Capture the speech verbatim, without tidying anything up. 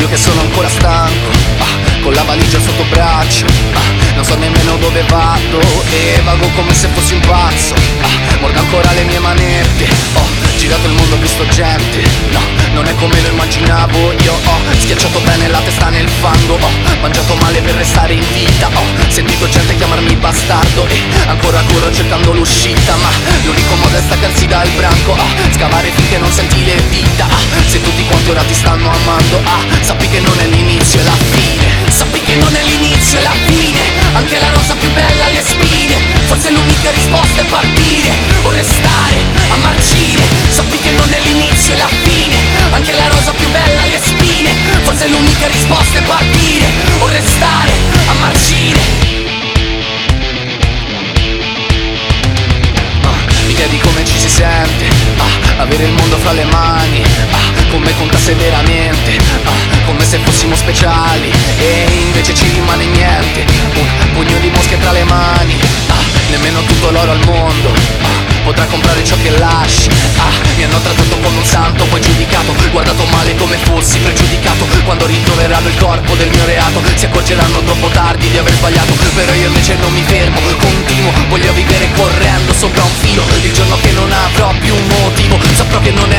io che sono ancora stanco, ah, con la valigia sotto braccio, ah, non so nemmeno dove vado e vago come se fossi un pazzo, ah, mordo ancora le mie manette. Ho girato il mondo, ho visto gente, no, non è come lo immaginavo. Io ho schiacciato bene la testa nel fango, ho mangiato male per restare in vita, ho sentito gente chiamarmi bastardo e ancora corro cercando l'uscita, ma l'unico modo è staccarsi dal branco, ah, scavare finché non senti le dita, ah, se tutti quanti ora ti stanno amando, ah, sappi che non è l'inizio e la fine, sappi che non è l'inizio e la fine, anche la rosa più bella ha le spine, forse l'unica risposta è partire o restare a marcire, sappi che non è l'inizio e la fine, anche la rosa più bella ha le spine, forse l'unica risposta è partire o restare a marcire. Mi chiedi come ci si sente, ah, avere il mondo fra le mani, ah, come contasse veramente, ah, come se fossimo speciali e invece ci rimane niente, un pugno di mosche tra le mani, ah, nemmeno tutto l'oro al mondo, ah, potrà comprare ciò che lasci, ah, mi hanno trattato come un santo, poi giudicato, guardato male come fossi pregiudicato, quando ritroveranno il corpo del mio reato, si accorgeranno troppo tardi di aver sbagliato, però io invece non mi fermo, continuo, voglio vivere correndo sopra un filo, il giorno che non avrò più un motivo, saprò che non è